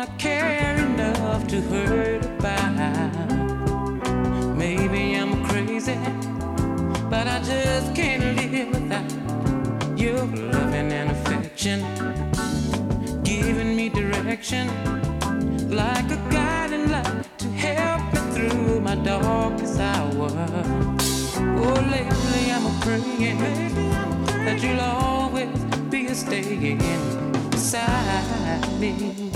I care enough to hurt about. Maybe I'm crazy, but I just can't live without your loving and affection, giving me direction like a guiding light to help me through my darkest hour. Oh, lately I'm a praying that you'll always be a staying beside me.